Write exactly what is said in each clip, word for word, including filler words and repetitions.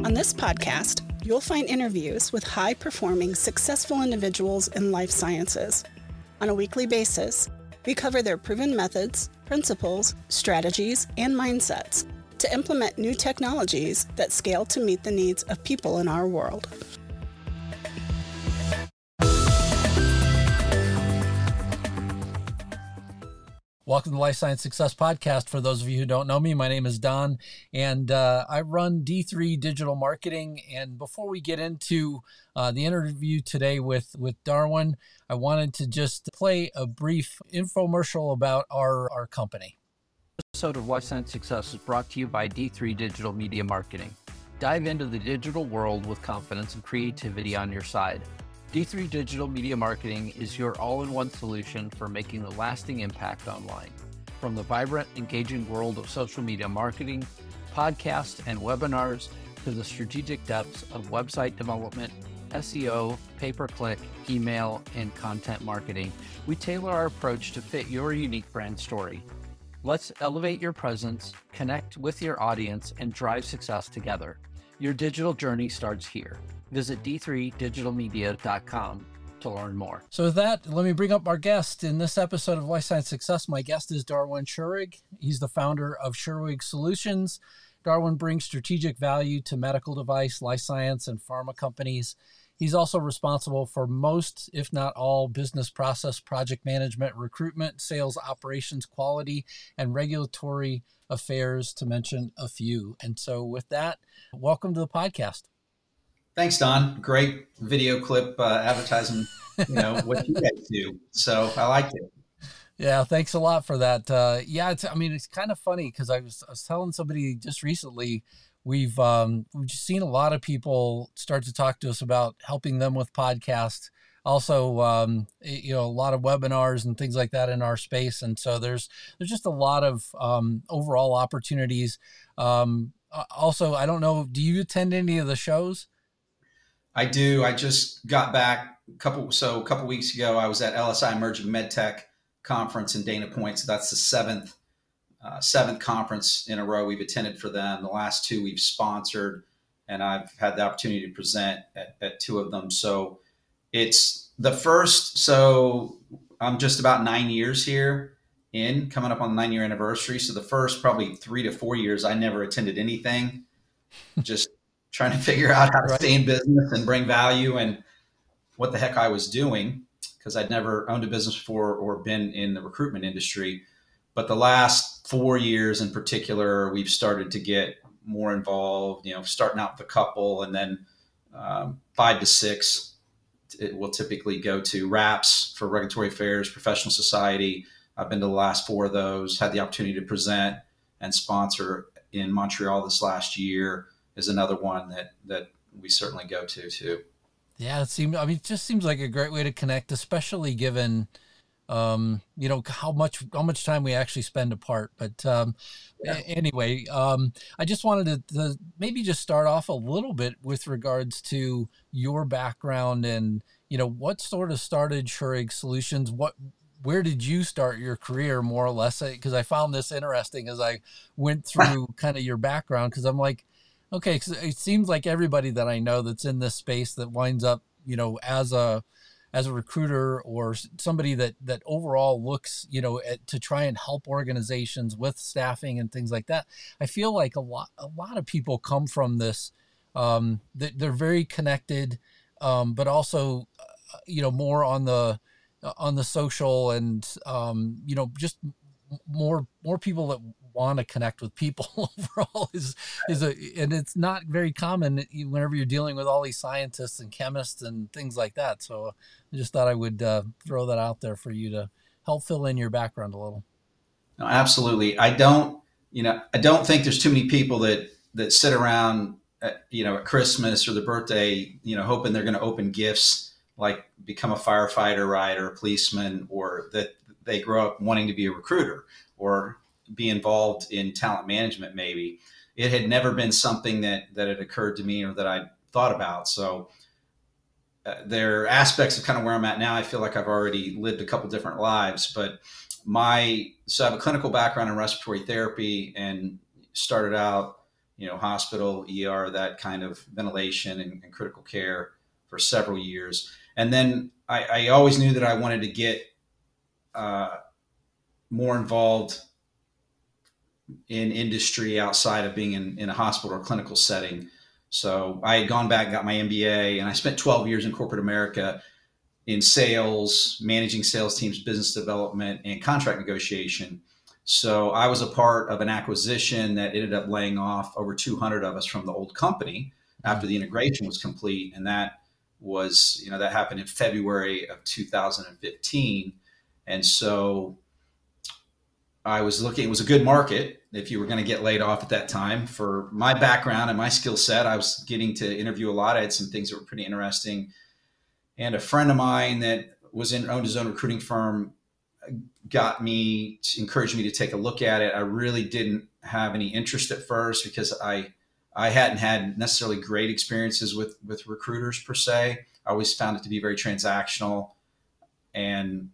On this podcast, you'll find interviews with high-performing, successful individuals in life sciences. On a weekly basis, we cover their proven methods, principles, strategies, and mindsets to implement new technologies that scale to meet the needs of people in our world. Welcome to the Life Science Success Podcast. For those of you who don't know me, my name is Don, and uh, I run D three Digital Marketing. And before we get into uh, the interview today with, with Darwin, I wanted to just play a brief infomercial about our, our company. This episode of Life Science Success is brought to you by D three Digital Media Marketing. Dive into the digital world with confidence and creativity on your side. D three Digital Media Marketing is your all-in-one solution for making a lasting impact online. From the vibrant, engaging world of social media marketing, podcasts, and webinars, to the strategic depths of website development, S E O, pay-per-click, email, and content marketing, we tailor our approach to fit your unique brand story. Let's elevate your presence, connect with your audience, and drive success together. Your digital journey starts here. Visit d three digital media dot com to learn more. So with that, let me bring up our guest. In this episode of Life Science Success, my guest is Darwin Schurig. He's the founder of Schurig Solutions. Darwin brings strategic value to medical device, life science, and pharma companies. He's also responsible for most, if not all, business process, project management, recruitment, sales, operations, quality, and regulatory affairs, to mention a few. And so with that, welcome to the podcast. Thanks, Don. Great video clip uh, advertising, you know, what you guys do. So I liked it. Yeah, thanks a lot for that. Uh, yeah, it's, I mean, it's kind of funny because I was, I was telling somebody just recently, we've um, we've just seen a lot of people start to talk to us about helping them with podcasts. Also, um, you know, a lot of webinars and things like that in our space. And so there's there's just a lot of um, overall opportunities. Um, also, I don't know, do you attend any of the shows? I do. I just got back a couple, so a couple weeks ago, I was at L S I Emerging MedTech Conference in Dana Point. So that's the seventh, uh, seventh conference in a row we've attended for them. The last two we've sponsored, and I've had the opportunity to present at, at two of them. So it's the first, so I'm just about nine years here in, coming up on the nine year anniversary. So the first probably three to four years, I never attended anything, just trying to figure out how to stay in business and bring value and what the heck I was doing, because I'd never owned a business before or been in the recruitment industry. But the last four years in particular, we've started to get more involved, you know, starting out with a couple, and then um, five to six, it will typically go to RAPS for Regulatory Affairs, Professional Society. I've been to the last four of those, had the opportunity to present and sponsor in Montreal this last year. Is another one that that we certainly go to too. Yeah, it seems. I mean, it just seems like a great way to connect, especially given, um, you know, how much how much time we actually spend apart. But um, yeah. a- anyway, um, I just wanted to, to maybe just start off a little bit with regards to your background and, you know, what sort of started Schurig Solutions. What where did you start your career, more or less? Because I found this interesting as I went through kind of your background, because I'm like, okay, 'cause it seems like everybody that I know that's in this space that winds up, you know, as a as a recruiter or somebody that that overall looks, you know, at, to try and help organizations with staffing and things like that. I feel like a lot a lot of people come from this. Um, that they're very connected, um, but also, uh, you know, more on the on the social and um, you know, just more more people that want to connect with people overall is is a, and it's not very common whenever you're dealing with all these scientists and chemists and things like that. So I just thought I would uh, throw that out there for you to help fill in your background a little. No, absolutely. I don't, you know, I don't think there's too many people that that sit around, at, you know, at Christmas or the birthday, you know, hoping they're going to open gifts like become a firefighter, right, or a policeman, or that they grow up wanting to be a recruiter or be involved in talent management. Maybe it had never been something that that had occurred to me or that I thought about. So uh, there are aspects of kind of where I'm at now. I feel like I've already lived a couple different lives, but my so I have a clinical background in respiratory therapy and started out you know, hospital, E R, that kind of ventilation and, and critical care for several years. And then I, I always knew that I wanted to get uh, more involved in industry outside of being in, in a hospital or clinical setting. So I had gone back, got my M B A, and I spent twelve years in corporate America in sales, managing sales teams, business development, and contract negotiation. So I was a part of an acquisition that ended up laying off over two hundred of us from the old company after the integration was complete. And that was, you know, that happened in February of two thousand fifteen. And so I was looking, it was a good market if you were going to get laid off at that time. For my background and my skill set, I was getting to interview a lot. I had some things that were pretty interesting. And a friend of mine that was in, owned his own recruiting firm got me, encouraged me to take a look at it. I really didn't have any interest at first because I I hadn't had necessarily great experiences with, with recruiters per se. I always found it to be very transactional, and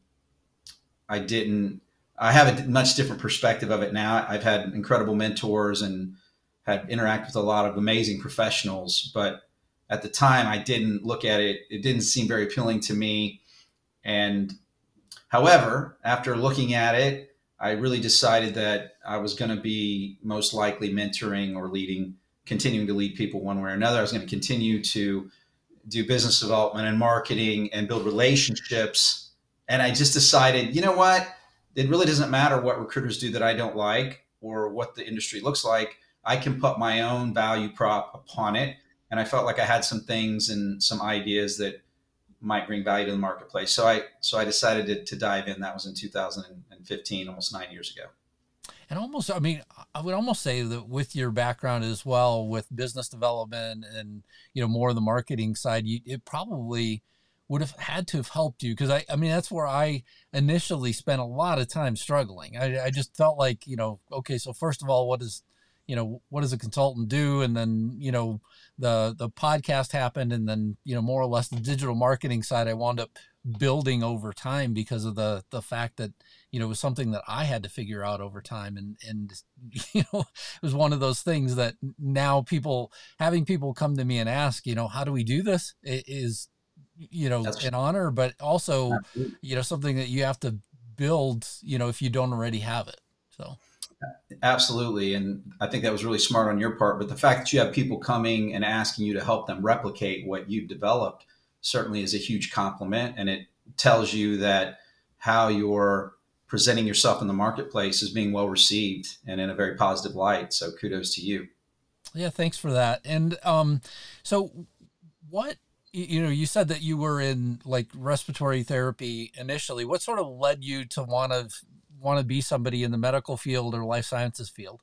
I didn't, I have a much different perspective of it now. I've had incredible mentors and had interacted with a lot of amazing professionals, but at the time I didn't look at it. It didn't seem very appealing to me. And however, after looking at it, I really decided that I was going to be most likely mentoring or leading, continuing to lead people one way or another. I was going to continue to do business development and marketing and build relationships. And I just decided, you know what? It really doesn't matter what recruiters do that I don't like or what the industry looks like. I can put my own value prop upon it. And I felt like I had some things and some ideas that might bring value to the marketplace. So I so I decided to, to dive in. That was in two thousand fifteen, almost nine years ago. And almost, I mean, I would almost say that with your background as well, with business development and, you know, more of the marketing side, you, it probably would have had to have helped you. Cause I, I mean, that's where I initially spent a lot of time struggling. I, I just felt like, you know, okay, so first of all, what is, you know, what does a consultant do? And then, you know, the, the podcast happened, and then, you know, more or less the digital marketing side I wound up building over time because of the, the fact that, you know, it was something that I had to figure out over time. And, and, you know, it was one of those things that now people, having people come to me and ask, you know, how do we do this? It is, you know, That's an honor, but also, absolutely, you know, something that you have to build, you know, if you don't already have it. So. Absolutely. And I think that was really smart on your part. But the fact that you have people coming and asking you to help them replicate what you've developed certainly is a huge compliment. And it tells you that how you're presenting yourself in the marketplace is being well received and in a very positive light. So kudos to you. Yeah, thanks for that. And um, so what, you know, you said that you were in like respiratory therapy initially. What sort of led you to want to want to be somebody in the medical field or life sciences field?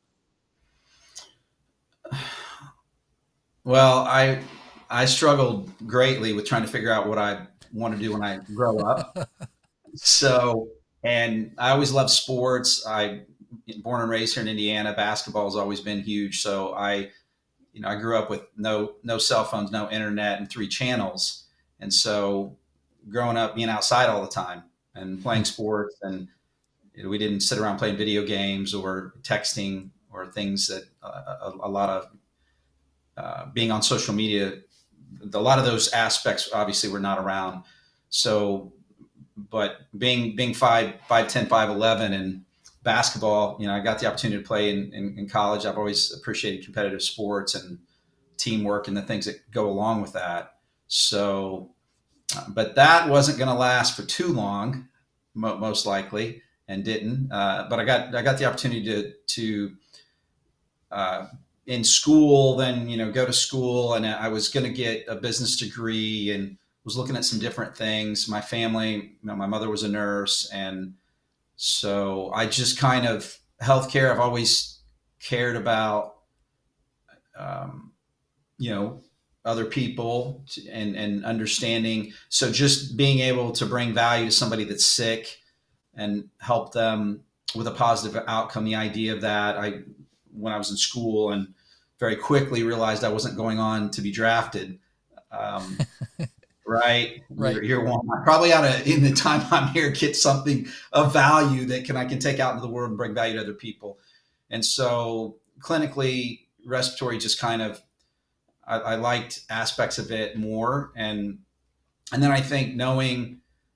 Well, I I struggled greatly with trying to figure out what I want to do when I grow up. So, and I always loved sports. I born and raised here in Indiana. Basketball has always been huge. So I, you know, I grew up with no no cell phones, no internet, and three channels. And so, growing up, being outside all the time and playing sports, and you know, we didn't sit around playing video games or texting or things that uh, a, a lot of uh, being on social media. A lot of those aspects obviously were not around. So, but being being five five ten five eleven and basketball, you know, I got the opportunity to play in, in, in college. I've always appreciated competitive sports and teamwork and the things that go along with that. So, uh, but that wasn't going to last for too long, mo- most likely, and didn't. Uh, but I got I got the opportunity to to uh, in school, then you know, go to school, and I was going to get a business degree and was looking at some different things. My family, you know, my mother was a nurse, and so I just kind of healthcare. I've always cared about, um, you know, other people and, and understanding. So just being able to bring value to somebody that's sick and help them with a positive outcome. The idea of that, I, when I was in school, and very quickly realized I wasn't going on to be drafted. Um, Right. Right. You're, you're one. I probably ought to, in the time I'm here, get something of value that can I can take out into the world and bring value to other people. And so clinically, respiratory just kind of, I, I liked aspects of it more. And, and then I think knowing,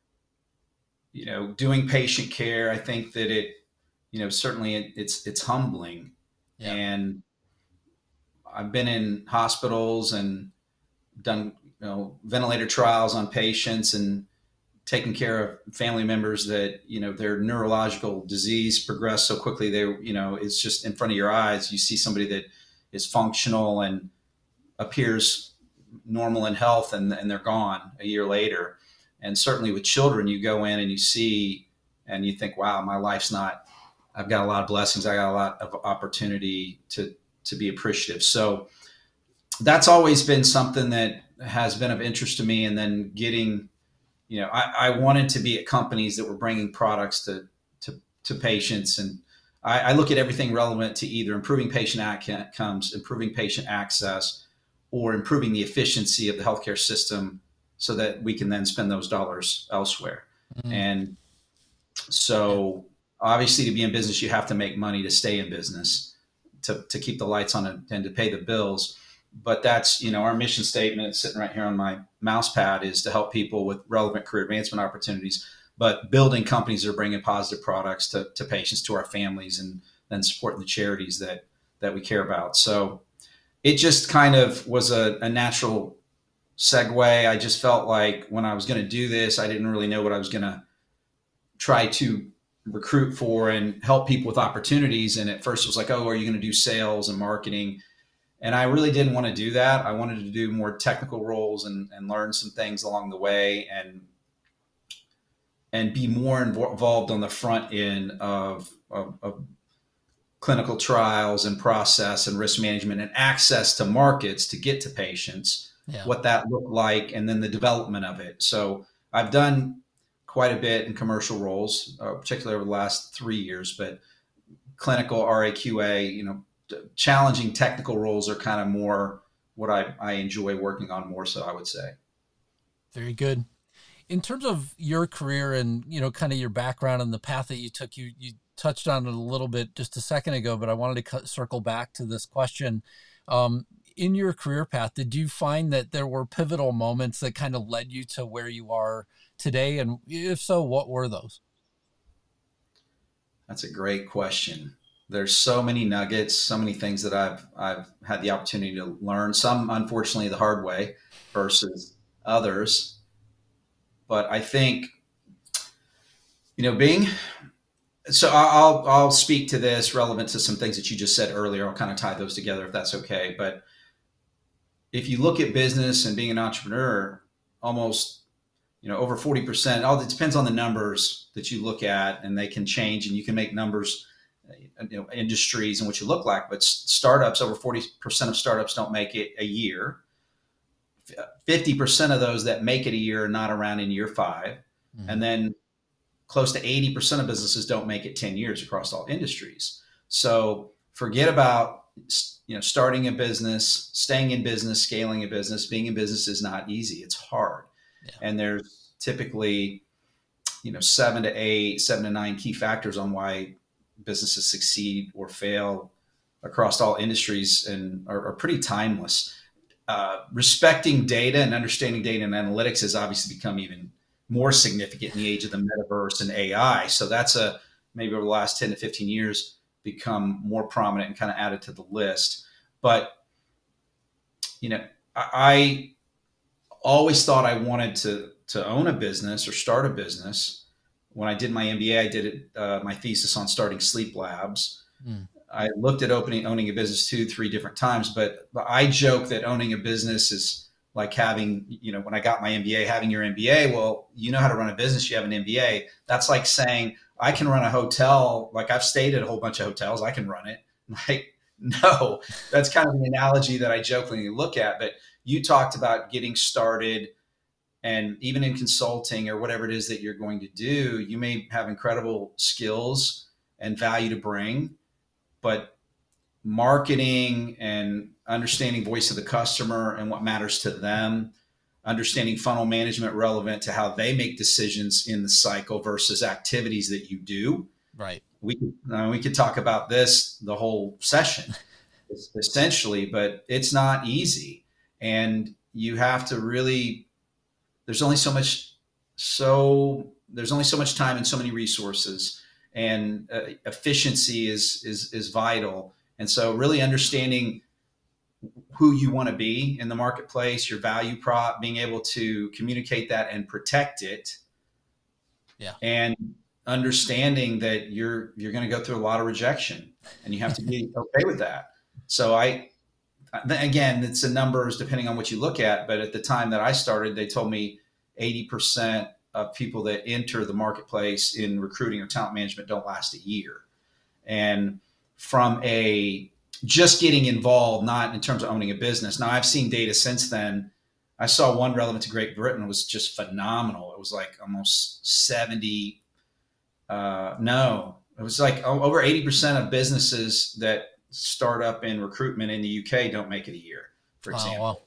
you know, doing patient care, I think that it, you know, certainly it, it's, it's humbling. Yeah. And I've been in hospitals and done, you know, ventilator trials on patients and taking care of family members that, you know, their neurological disease progressed so quickly. They, you know, it's just in front of your eyes. You see somebody that is functional and appears normal in health, and, and they're gone a year later. And certainly with children, you go in and you see, and you think, wow, my life's not, I've got a lot of blessings. I got a lot of opportunity to, to be appreciative. So that's always been something that has been of interest to me. And then getting, you know, I, I wanted to be at companies that were bringing products to, to, to patients. And I, I look at everything relevant to either improving patient outcomes, improving patient access, or improving the efficiency of the healthcare system so that we can then spend those dollars elsewhere. Mm-hmm. And so obviously to be in business, you have to make money to stay in business, to, to keep the lights on and to pay the bills. But that's, you know, our mission statement sitting right here on my mouse pad is to help people with relevant career advancement opportunities, but building companies that are bringing positive products to, to patients, to our families, and then supporting the charities that, that we care about. So it just kind of was a, a natural segue. I just felt like when I was going to do this, I didn't really know what I was going to try to recruit for and help people with opportunities. And at first it was like, oh, are you going to do sales and marketing? And I really didn't want to do that. I wanted to do more technical roles and, and learn some things along the way, and and be more involved on the front end of, of, of clinical trials and process and risk management and access to markets to get to patients, yeah. what that looked like, and then the development of it. So I've done quite a bit in commercial roles, uh, particularly over the last three years, but clinical R A Q A, you know, challenging technical roles are kind of more what I, I enjoy working on more so, I would say. Very good. In terms of your career and, you know, kind of your background and the path that you took, you, you touched on it a little bit just a second ago, but I wanted to cut, circle back to this question. Um, in your career path, did you find that there were pivotal moments that kind of led you to where you are today? And if so, what were those? That's a great question. There's so many nuggets, so many things that I've I've had the opportunity to learn. Some, unfortunately, the hard way versus others. But I think, you know, being so I'll I'll speak to this relevant to some things that you just said earlier. I'll kind of tie those together if that's okay. But if you look at business and being an entrepreneur, almost, you know, over forty percent, all it depends on the numbers that you look at, and they can change, and you can make numbers, you know, industries and what you look like, but startups, over forty percent of startups don't make it a year. fifty percent of those that make it a year are not around in year five. Mm-hmm. And then close to eighty percent of businesses don't make it ten years across all industries. So forget about, you know, starting a business, staying in business, scaling a business. Being in business is not easy. It's hard. Yeah. And there's typically, you know, seven to eight, seven to nine key factors on why businesses succeed or fail across all industries, and are, are pretty timeless. Uh, respecting data and understanding data and analytics has obviously become even more significant in the age of the metaverse and A I. So that's a maybe over the last ten to fifteen years become more prominent and kind of added to the list. But, you know, I, I always thought I wanted to to own a business or start a business. When I did my M B A, I did it, uh, my thesis on starting sleep labs. Mm. I looked at opening, owning a business two, three different times, but, but I joke that owning a business is like having, you know, when I got my M B A, having your M B A, well, you know how to run a business, you have an M B A. That's like saying I can run a hotel. Like I've stayed at a whole bunch of hotels. I can run it. Like, no, that's kind of the analogy that I jokingly look at. But you talked about getting started. And even in consulting or whatever it is that you're going to do, you may have incredible skills and value to bring, but marketing and understanding voice of the customer and what matters to them, understanding funnel management relevant to how they make decisions in the cycle versus activities that you do. Right. We could, uh, we could talk about this the whole session. essentially, but it's not easy. And you have to really, there's only so much, so there's only so much time and so many resources, and uh, efficiency is, is, is vital. And so really understanding who you want to be in the marketplace, your value prop, being able to communicate that and protect it. Yeah. And understanding that you're, you're going to go through a lot of rejection, and you have to be okay with that. So I, again, it's the numbers depending on what you look at. But at the time that I started, they told me eighty percent of people that enter the marketplace in recruiting or talent management don't last a year. And from a just getting involved, not in terms of owning a business. Now I've seen data since then. I saw one relevant to Great Britain was just phenomenal. It was like almost seventy. Uh, no, it was like over eighty percent of businesses that start up in recruitment in the U K don't make it a year, for example. Oh, wow.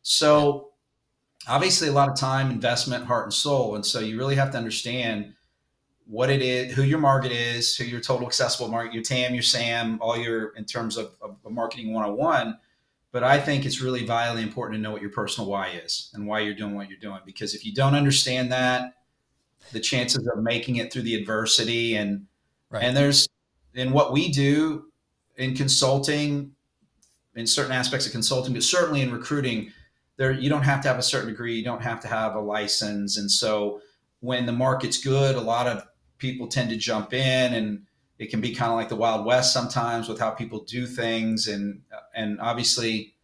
So obviously a lot of time, investment, heart and soul. And so you really have to understand what it is, who your market is, who your total accessible market, your T A M, your S A M, all your, in terms of, of marketing one oh one. But I think it's really vitally important to know what your personal why is and why you're doing what you're doing. Because if you don't understand that, the chances of making it through the adversity and, right. and there's, in what we do in consulting, in certain aspects of consulting, but certainly in recruiting, there, you don't have to have a certain degree. You don't have to have a license. And so when the market's good, a lot of people tend to jump in, and it can be kind of like the Wild West sometimes with how people do things. And, and obviously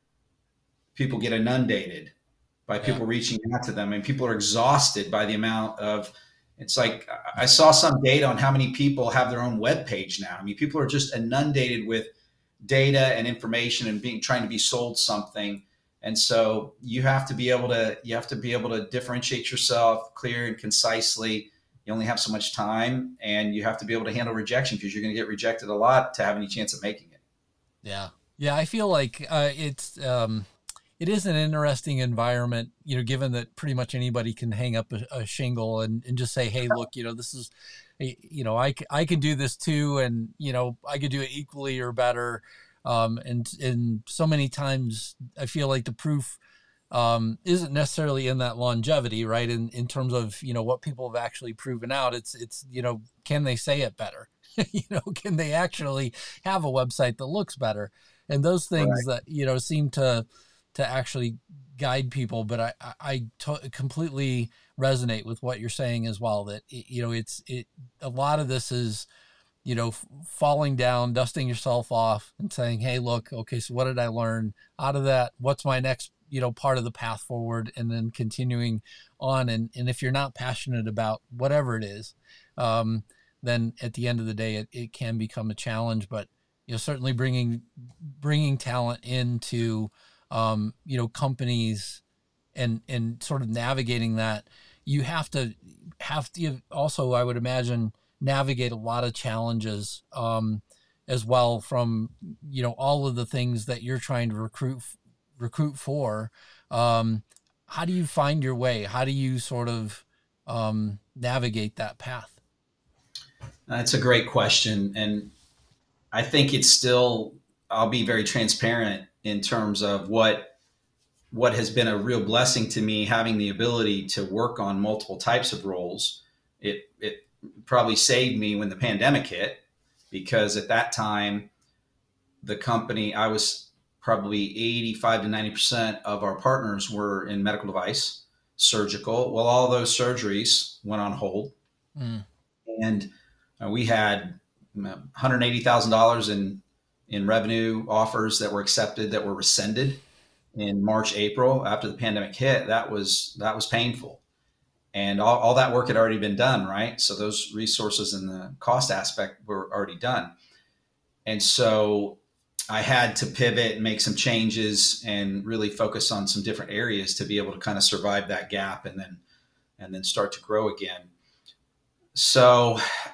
people get inundated by yeah. people reaching out to them, and people are exhausted by the amount of, it's like, I saw some data on how many people have their own web page now. I mean, people are just inundated with data and information and being, trying to be sold something. And so you have to be able to, you have to be able to differentiate yourself clear and concisely. You only have so much time, and you have to be able to handle rejection, because you're going to get rejected a lot to have any chance of making it. Yeah. Yeah. I feel like uh, it's, um, it is an interesting environment, you know, given that pretty much anybody can hang up a, a shingle and, and just say, hey, look, you know, this is, you know, I, I can do this too. And, you know, I could do it equally or better. Um, and, and so many times I feel like the proof um, isn't necessarily in that longevity, right? In, in terms of, you know, what people have actually proven out. It's, it's, you know, can they say it better? You know, can they actually have a website that looks better? And those things right. that, you know, seem to, to actually guide people. But I, I to- completely resonate with what you're saying as well, that, you know, it's, it, a lot of this is, you know, f- falling down, dusting yourself off and saying, hey, look, okay, so what did I learn out of that? What's my next, you know, part of the path forward, and then continuing on. And, and if you're not passionate about whatever it is, um, then at the end of the day, it, it can become a challenge. But, you know, certainly bringing, bringing talent into, um, you know, companies and, and sort of navigating that, you have to have to also, I would imagine, navigate a lot of challenges, um, as well, from, you know, all of the things that you're trying to recruit, recruit for. Um, how do you find your way? How do you sort of, um, navigate that path? That's a great question. And I think it's still, I'll be very transparent in terms of what what has been a real blessing to me, having the ability to work on multiple types of roles. It it probably saved me when the pandemic hit, because at that time, the company, I was probably eighty-five to ninety percent of our partners were in medical device, surgical. Well, all those surgeries went on hold. Mm. And uh, we had one hundred eighty thousand dollars in in revenue offers that were accepted, that were rescinded in March, April, after the pandemic hit. That was, that was painful. And all, all that work had already been done, right? So those resources and the cost aspect were already done. And so I had to pivot and make some changes and really focus on some different areas to be able to kind of survive that gap, and then, and then start to grow again. So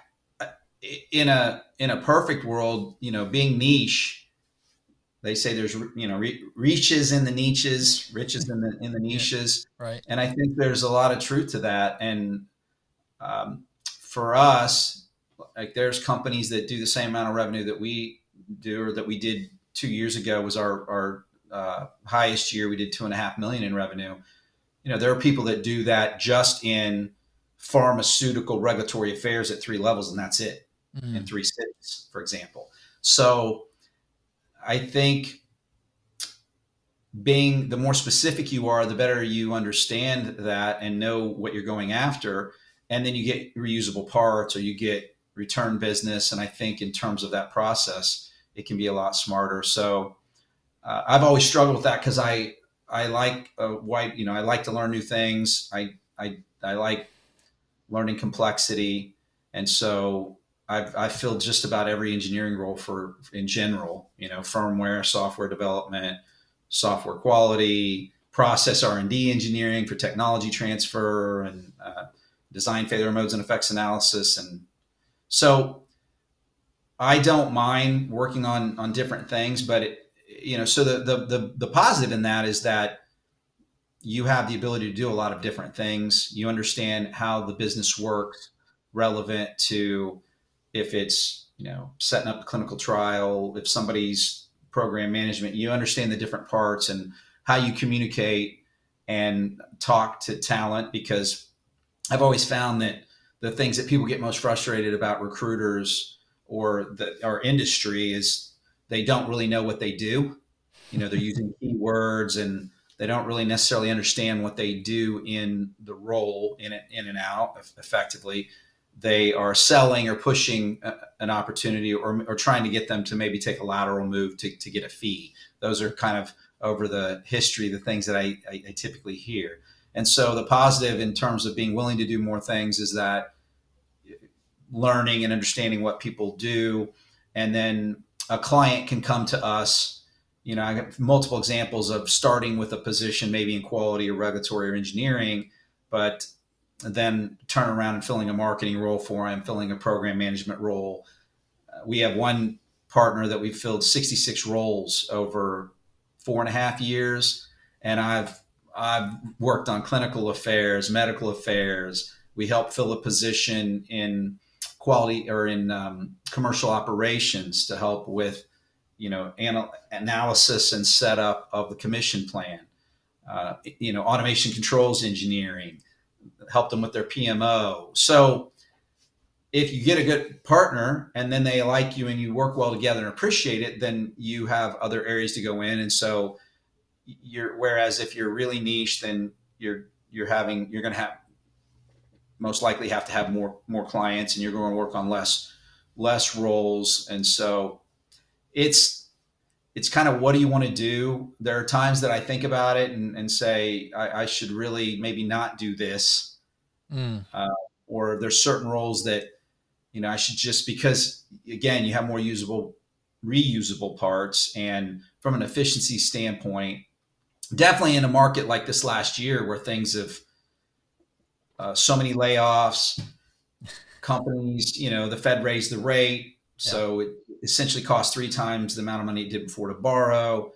in a, in a perfect world, you know, being niche, they say there's, you know, re- reaches in the niches, riches in the, in the niches. Yeah, right. And I think there's a lot of truth to that. And um, for us, like, there's companies that do the same amount of revenue that we do, or that we did two years ago was our, our uh, highest year. We did two and a half million in revenue. You know, there are people that do that just in pharmaceutical regulatory affairs at three levels, and that's it mm. in three cities, for example. So I think being the more specific you are, the better you understand that and know what you're going after. And then you get reusable parts or you get return business. And I think in terms of that process, it can be a lot smarter. So uh, I've always struggled with that because I, I like a white, you know, I like to learn new things. I, I, I like learning complexity. And so I've, I filled just about every engineering role for, in general, you know, firmware, software development, software quality, process R and D engineering for technology transfer, and uh, design failure modes and effects analysis. And so I don't mind working on, on different things, but it, you know, so the, the, the, the positive in that is that you have the ability to do a lot of different things. You understand how the business works relevant to if it's, you know, setting up a clinical trial, if somebody's program management, you understand the different parts and how you communicate and talk to talent, because I've always found that the things that people get most frustrated about recruiters or the, our industry is they don't really know what they do. You know, they're using keywords and they don't really necessarily understand what they do in the role in it, in and out effectively. They are selling or pushing a, an opportunity or, or trying to get them to maybe take a lateral move to, to get a fee. Those are kind of over the history, the things that I, I, I typically hear. And so the positive in terms of being willing to do more things is that learning and understanding what people do. And then a client can come to us. You know, I have multiple examples of starting with a position, maybe in quality or regulatory or engineering, but then turn around and filling a marketing role for him, filling a program management role. Uh, we have one partner that we've filled sixty-six roles over four and a half years. And I've, I've worked on clinical affairs, medical affairs. We help fill a position in quality or in um, commercial operations to help with, you know, anal- analysis and setup of the commission plan, uh, you know, automation controls engineering, help them with their P M O. So if you get a good partner and then they like you and you work well together and appreciate it, then you have other areas to go in. And so you're, whereas if you're really niche, then you're, you're having, you're going to have most likely have to have more, more clients and you're going to work on less, less roles. And so it's, it's kind of, what do you want to do? There are times that I think about it and, and say, I, I should really maybe not do this. Mm. Uh, or there's certain roles that, you know, I should just, because again, you have more usable, reusable parts. And from an efficiency standpoint, definitely in a market like this last year where things have uh, so many layoffs, companies, you know, the Fed raised the rate. Yeah. So it essentially cost three times the amount of money it did before to borrow.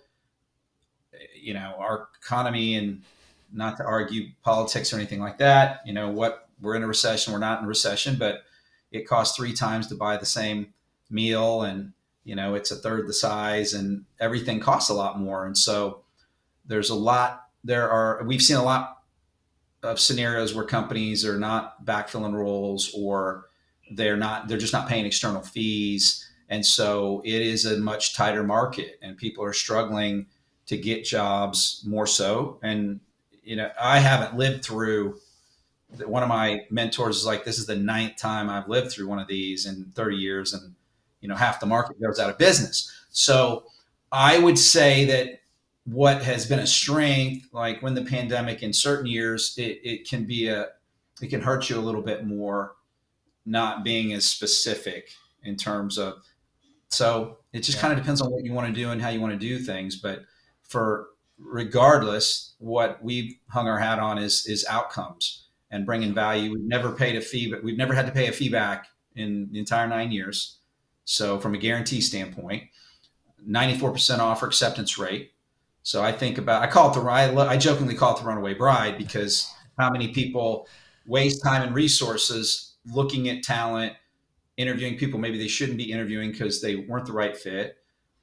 You know, our economy, and not to argue politics or anything like that, you know, what we're in a recession, we're not in a recession, but it costs three times to buy the same meal. And, you know, it's a third the size and everything costs a lot more. And so there's a lot, there are, we've seen a lot of scenarios where companies are not backfilling roles, or they're not, they're just not paying external fees. And so it is a much tighter market and people are struggling to get jobs more so. And, you know, I haven't lived through, one of my mentors is like, this is the ninth time I've lived through one of these in thirty years. And, you know, half the market goes out of business. So I would say that what has been a strength, like when the pandemic in certain years, it, it can be a, it can hurt you a little bit more not being as specific in terms of, so it just yeah. kind of depends on what you want to do and how you want to do things. But for regardless, what we've hung our hat on is, is outcomes and bringing value. We've never paid a fee, but we've never had to pay a fee back in the entire nine years. So from a guarantee standpoint, ninety-four percent offer acceptance rate. So I think about, I call it the, I, I jokingly call it the runaway bride, because how many people waste time and resources looking at talent, interviewing people maybe they shouldn't be interviewing because they weren't the right fit,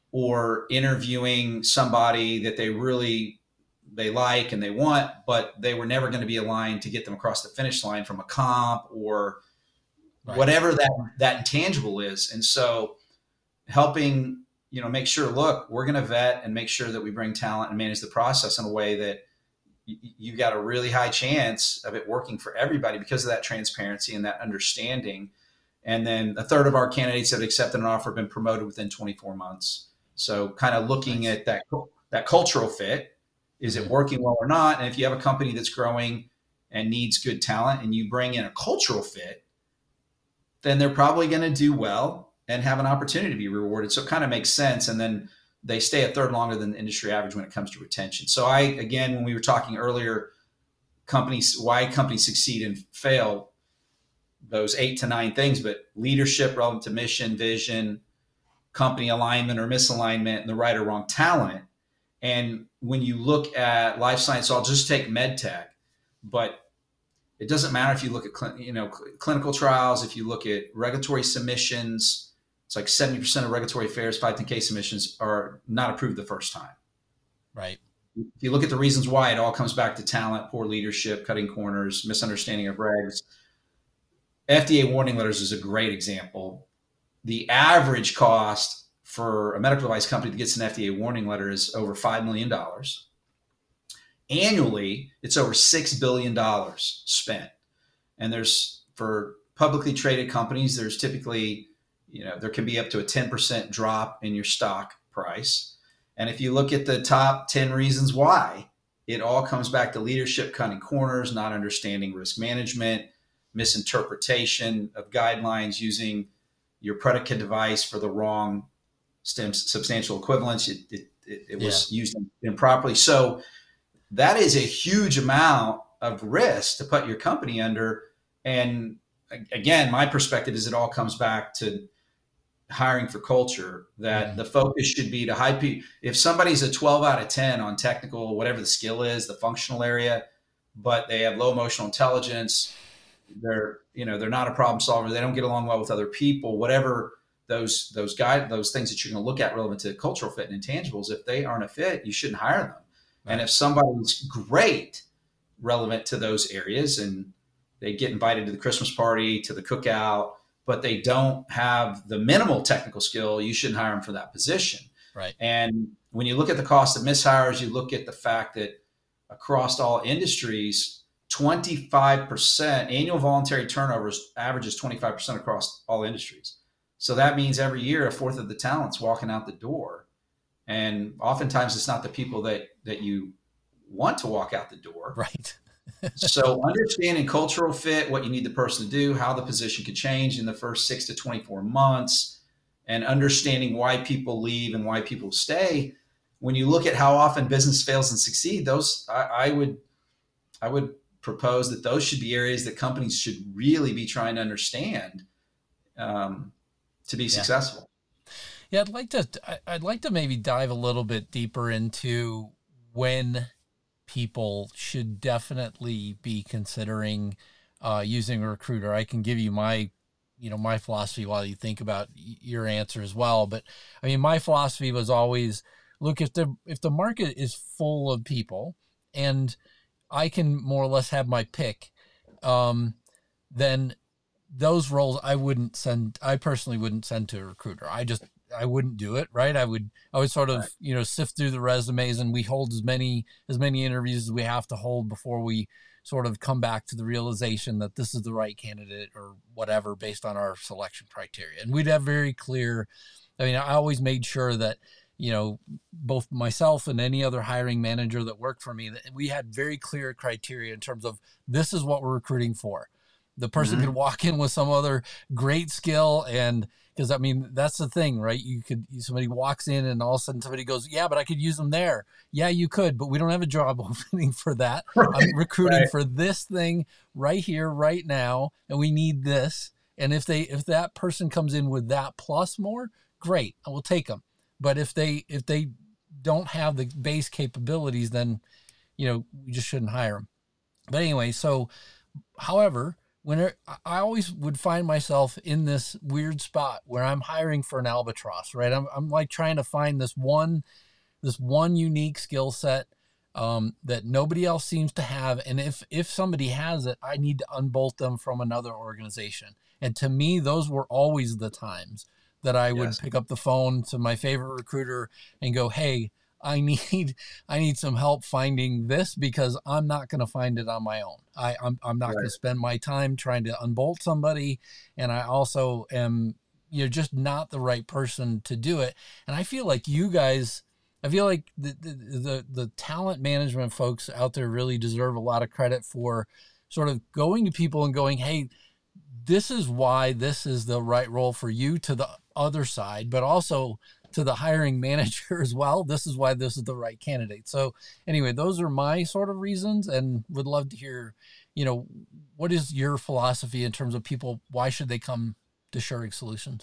or interviewing somebody that they really they like and they want, but they were never going to be aligned to get them across the finish line from a comp or right. whatever that that intangible is. And so helping, you know, make sure, look, we're going to vet and make sure that we bring talent and manage the process in a way that you got a really high chance of it working for everybody because of that transparency and that understanding. And then a third of our candidates that accepted an offer have been promoted within twenty-four months. So kind of looking nice. at that, that cultural fit, is it working well or not? And if you have a company that's growing and needs good talent and you bring in a cultural fit, then they're probably going to do well and have an opportunity to be rewarded. So it kind of makes sense. And then they stay a third longer than the industry average when it comes to retention. So I, again, when we were talking earlier, companies, why companies succeed and fail, those eight to nine things, but leadership relevant to mission, vision, company alignment or misalignment, and the right or wrong talent. And when you look at life science, I'll just take med tech, but it doesn't matter if you look at, you know, clinical trials, if you look at regulatory submissions, it's like seventy percent of regulatory affairs, five ten K submissions are not approved the first time. Right. If you look at the reasons why, it all comes back to talent, poor leadership, cutting corners, misunderstanding of regs. F D A warning letters is a great example. The average cost for a medical device company that gets an F D A warning letter is over five million dollars. Annually, it's over six billion dollars spent. And there's, for publicly traded companies, there's typically, you know, there can be up to a ten percent drop in your stock price. And if you look at the top ten reasons why, it all comes back to leadership, cutting corners, not understanding risk management, misinterpretation of guidelines, using your predicate device for the wrong stem, substantial equivalence. It, it, it, it was yeah. used improperly. So that is a huge amount of risk to put your company under. And again, my perspective is it all comes back to hiring for culture, that mm. the focus should be to high people. If somebody's a twelve out of ten on technical, whatever the skill is, the functional area, but they have low emotional intelligence, they're, you know, they're not a problem solver, they don't get along well with other people, whatever those, those guide, those things that you're going to look at relevant to cultural fit and intangibles, if they aren't a fit, you shouldn't hire them. Right. And if somebody's great relevant to those areas and they get invited to the Christmas party, to the cookout, but they don't have the minimal technical skill, you shouldn't hire them for that position. Right. And when you look at the cost of mishires, you look at the fact that across all industries, twenty-five percent annual voluntary turnover averages twenty-five percent across all industries. So that means every year, a fourth of the talent's walking out the door. And oftentimes it's not the people that, that you want to walk out the door. Right. So understanding cultural fit, what you need the person to do, how the position could change in the first six to twenty-four months, and understanding why people leave and why people stay. When you look at how often business fails and succeed, those I, I would, I would propose that those should be areas that companies should really be trying to understand um, to be yeah. successful. Yeah, I'd like to. I'd like to maybe dive a little bit deeper into when people should definitely be considering uh, using a recruiter. I can give you my, you know, my philosophy while you think about your answer as well. But I mean, my philosophy was always, look, if the if the market is full of people and I can more or less have my pick, um, then those roles I wouldn't send. I personally wouldn't send to a recruiter. I just I wouldn't do it. Right. I would, I would sort of, right. you know, sift through the resumes, and we hold as many, as many interviews as we have to hold before we sort of come back to the realization that this is the right candidate or whatever, based on our selection criteria. And we'd have very clear, I mean, I always made sure that, you know, both myself and any other hiring manager that worked for me, that we had very clear criteria in terms of this is what we're recruiting for. The person mm-hmm. could walk in with some other great skill, and because I mean, that's the thing, right? You could, somebody walks in and all of a sudden somebody goes, yeah, but I could use them there. Yeah, you could, but we don't have a job opening for that. Right. I'm recruiting right. for this thing right here, right now. And we need this. And if they, if that person comes in with that plus more, great, I will take them. But if they, if they don't have the base capabilities, then, you know, we just shouldn't hire them. But anyway, so, however, when it, I always would find myself in this weird spot where I'm hiring for an albatross, right? I'm, I'm like trying to find this one, this one unique skill set um, that nobody else seems to have. And if, if somebody has it, I need to unbolt them from another organization. And to me, those were always the times that I would Yes. pick up the phone to my favorite recruiter and go, hey, I need, I need some help finding this because I'm not going to find it on my own. I, I'm, I'm not Right. going to spend my time trying to unbolt somebody. And I also am, you're just not the right person to do it. And I feel like you guys, I feel like the, the, the, the talent management folks out there really deserve a lot of credit for sort of going to people and going, hey, this is why this is the right role for you, to the other side, but also to the hiring manager as well. This is why this is the right candidate. So anyway, those are my sort of reasons, and would love to hear, you know, what is your philosophy in terms of people, why should they come to Schurig Solutions?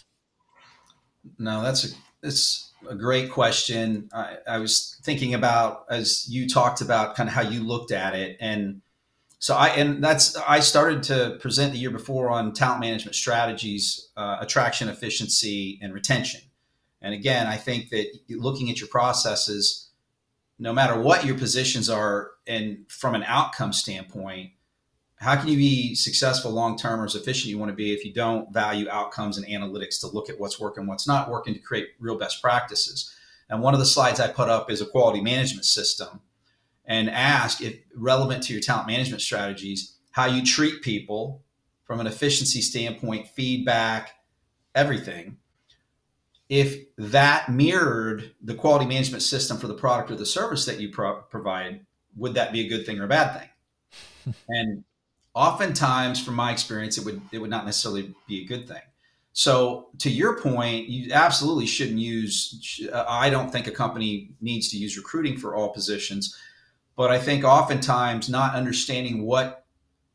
No, that's a, it's a great question. I, I was thinking about, as you talked about, kind of how you looked at it. And so I, and that's, I started to present the year before on talent management strategies, uh, attraction, efficiency, and retention. And again, I think that looking at your processes, no matter what your positions are, and from an outcome standpoint, how can you be successful long-term or as efficient you want to be if you don't value outcomes and analytics to look at what's working, what's not working, to create real best practices? And one of the slides I put up is a quality management system, and ask, if relevant to your talent management strategies, how you treat people from an efficiency standpoint, feedback, everything. If that mirrored the quality management system for the product or the service that you pro- provide, would that be a good thing or a bad thing? And oftentimes, from my experience, it would it would not necessarily be a good thing. So to your point, you absolutely shouldn't use, I don't think a company needs to use recruiting for all positions. But I think oftentimes not understanding what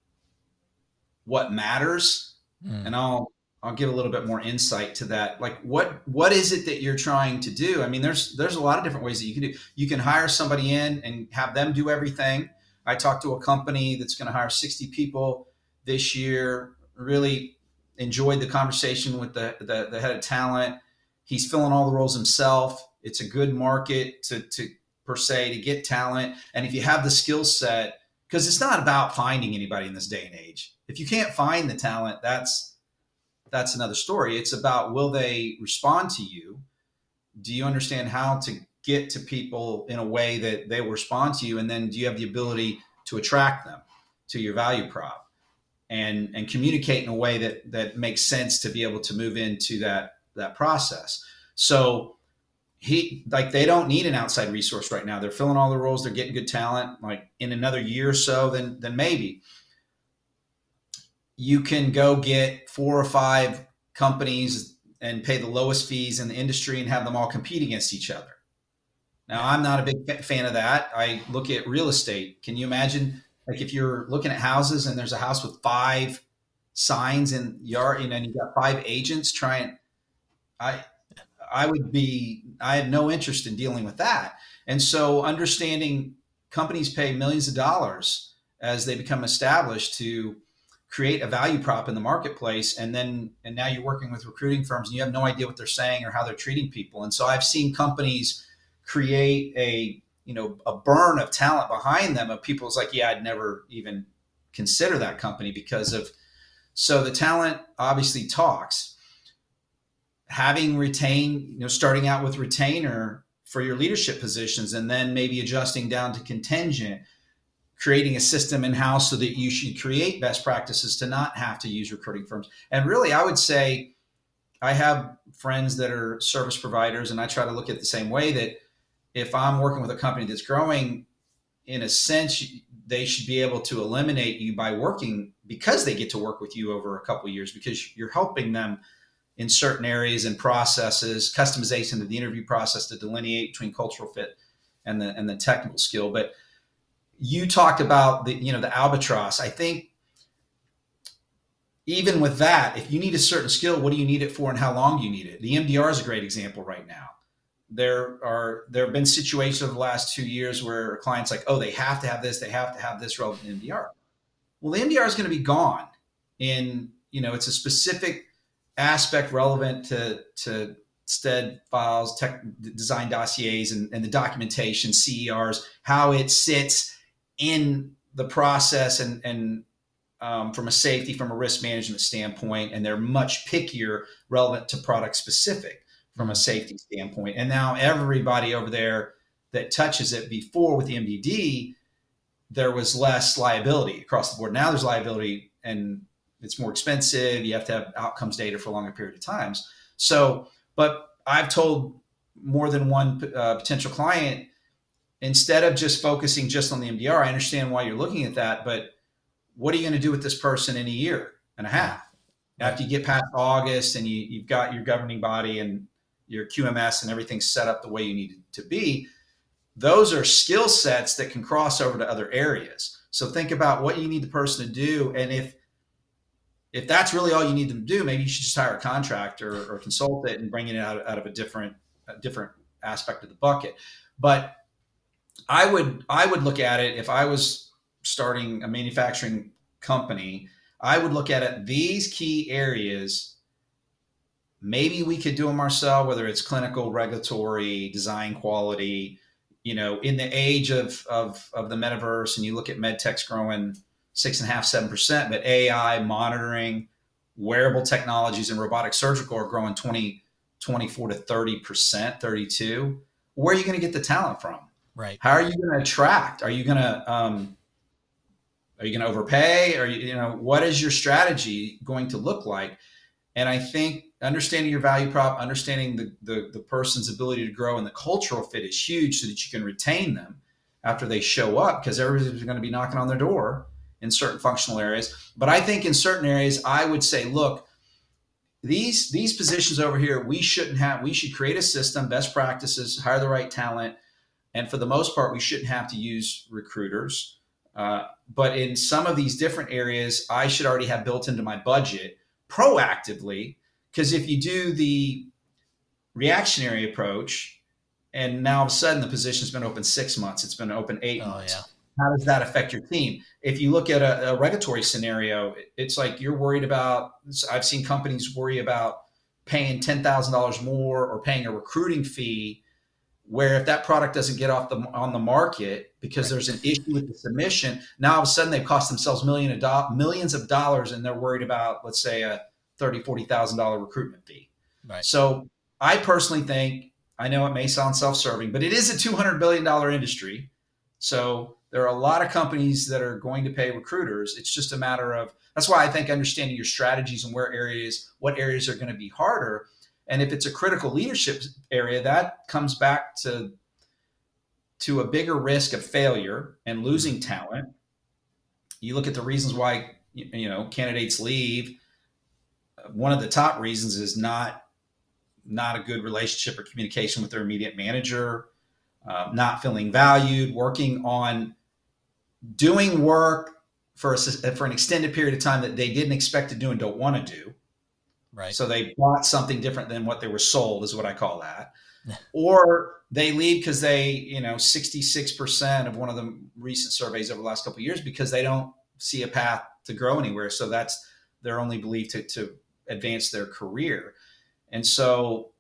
what matters, mm. and I'll I'll give a little bit more insight to that. Like what what is it that you're trying to do? I mean, there's there's a lot of different ways that you can do. You can hire somebody in and have them do everything. I talked to a company that's going to hire sixty people this year. Really enjoyed the conversation with the, the the head of talent. He's filling all the roles himself. It's a good market to to. per se to get talent. And if you have the skill set, because it's not about finding anybody in this day and age. If you can't find the talent, that's that's another story. It's about, will they respond to you? Do you understand how to get to people in a way that they will respond to you? And then do you have the ability to attract them to your value prop and and communicate in a way that that makes sense to be able to move into that that process? So He like they don't need an outside resource right now. They're filling all the roles. They're getting good talent. Like in another year or so, then then maybe you can go get four or five companies and pay the lowest fees in the industry and have them all compete against each other. Now, I'm not a big fan of that. I look at real estate. Can you imagine, like, if you're looking at houses and there's a house with five signs in yard, you know, and you've got five agents trying, I. I would be, I have no interest in dealing with that. And so understanding companies pay millions of dollars as they become established to create a value prop in the marketplace. And then, and now you're working with recruiting firms and you have no idea what they're saying or how they're treating people. And so I've seen companies create a, you know, a burn of talent behind them of people's like, yeah, I'd never even consider that company because of, so the talent obviously talks. Having retained, you know, starting out with retainer for your leadership positions and then maybe adjusting down to contingent, creating a system in-house so that you should create best practices to not have to use recruiting firms. And really, I would say I have friends that are service providers, and I try to look at it the same way, that if I'm working with a company that's growing, in a sense, they should be able to eliminate you by working, because they get to work with you over a couple of years, because you're helping them in certain areas and processes, customization of the interview process to delineate between cultural fit and the and the technical skill. But you talked about the, you know, the albatross. I think even with that, if you need a certain skill, what do you need it for and how long do you need it? The M D R is a great example right now. There are there have been situations over the last two years where clients like, oh, they have to have this, they have to have this relevant M D R. Well, the M D R is going to be gone in, you know, it's a specific aspect relevant to, to STED files, tech design dossiers, and, and the documentation, C E Rs, how it sits in the process, and, and um, from a safety, from a risk management standpoint. And they're much pickier relevant to product specific from a safety standpoint. And now everybody over there that touches it, before with the M D D, there was less liability across the board. Now there's liability, and it's more expensive. You have to have outcomes data for a longer period of times. So, but I've told more than one uh, potential client, instead of just focusing just on the M D R, I understand why you're looking at that, but what are you going to do with this person in a year and a half? After you get past August and you, you've got your governing body and your Q M S and everything set up the way you need it to be, those are skill sets that can cross over to other areas. So think about what you need the person to do. And if if that's really all you need them to do, maybe you should just hire a contractor or consult it and bring it out, out of a different a different aspect of the bucket. But I would I would look at it, if I was starting a manufacturing company, I would look at it, these key areas, maybe we could do them ourselves, whether it's clinical, regulatory, design, quality. You know, in the age of, of, of the metaverse, and you look at med tech's growing six and a half, seven percent, but A I, monitoring, wearable technologies, and robotic surgical are growing twenty, twenty-four to thirty percent, thirty-two. Where are you going to get the talent from? Right. How are you going to attract? Are you going to, um, are you going to overpay? Are you, you know, what is your strategy going to look like? And I think understanding your value prop, understanding the, the, the person's ability to grow, and the cultural fit is huge, so that you can retain them after they show up, because everybody's going to be knocking on their door in certain functional areas. But I think in certain areas, I would say, look, these, these positions over here, we shouldn't have, we should create a system, best practices, hire the right talent. And for the most part, we shouldn't have to use recruiters. Uh, but in some of these different areas, I should already have built into my budget proactively, because if you do the reactionary approach, and now all of a sudden the position's been open six months, it's been open eight oh, months. Yeah. How does that affect your team? If you look at a, a regulatory scenario, it's like you're worried about, I've seen companies worry about paying ten thousand dollars more or paying a recruiting fee, where if that product doesn't get off the on the market because right. there's an issue with the submission, now all of a sudden they've cost themselves million of do- millions of dollars, and they're worried about, let's say, a thirty thousand dollars, forty thousand dollars recruitment fee. Right. So I personally think, I know it may sound self-serving, but it is a two hundred billion dollars industry. So there are a lot of companies that are going to pay recruiters. It's just a matter of, that's why I think understanding your strategies and where areas, what areas are going to be harder. And if it's a critical leadership area, that comes back to, to a bigger risk of failure and losing talent. You look at the reasons why, you know, candidates leave. One of the top reasons is not, not a good relationship or communication with their immediate manager, uh, not feeling valued, working on doing work for a, for an extended period of time that they didn't expect to do and don't want to do. Right. So they bought something different than what they were sold, is what I call that. Or they leave because they, you know, sixty-six percent of one of the recent surveys over the last couple of years, because they don't see a path to grow anywhere. So that's their only belief to, to advance their career. And so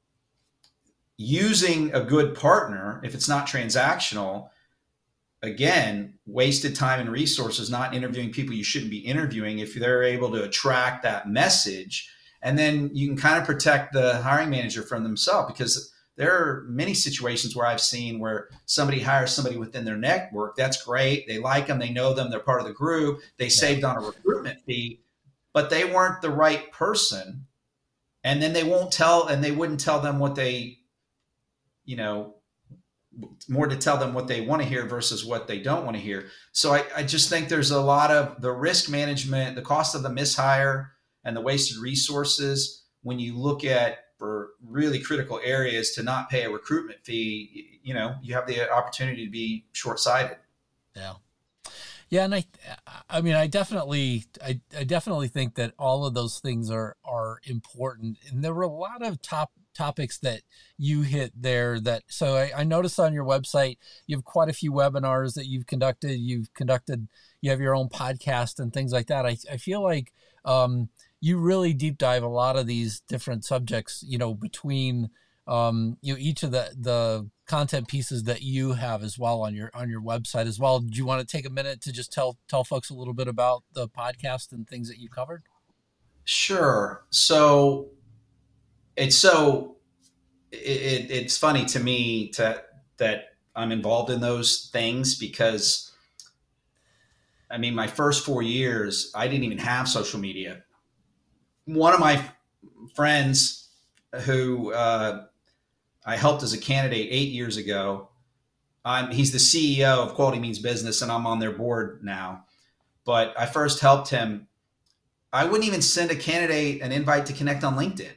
using a good partner, if it's not transactional, again, wasted time and resources, not interviewing people you shouldn't be interviewing, if they're able to attract that message. And then you can kind of protect the hiring manager from themselves, because there are many situations where I've seen where somebody hires somebody within their network. That's great. They like them. They know them. They're part of the group. They yeah. saved on a recruitment fee, but they weren't the right person. And then they won't tell, and they wouldn't tell them what they, you know, more to tell them what they want to hear versus what they don't want to hear. So I, I just think there's a lot of the risk management, the cost of the mishire and the wasted resources. When you look at for really critical areas to not pay a recruitment fee, you know, you have the opportunity to be short-sighted. Yeah. Yeah. And I, I mean, I definitely, I, I definitely think that all of those things are, are important. And there were a lot of top topics that you hit there that, so I, I noticed on your website, you have quite a few webinars that you've conducted. You've conducted, you have your own podcast and things like that. I, I feel like um, you really deep dive a lot of these different subjects, you know, between, um, you know, each of the, the content pieces that you have as well on your, on your website as well. Do you want to take a minute to just tell, tell folks a little bit about the podcast and things that you covered? Sure. So it's so, it, it's funny to me to, that I'm involved in those things because, I mean, my first four years, I didn't even have social media. One of my friends who uh, I helped as a candidate eight years ago, I'm, he's the C E O of Quality Means Business, and I'm on their board now. But I first helped him. I wouldn't even send a candidate an invite to connect on LinkedIn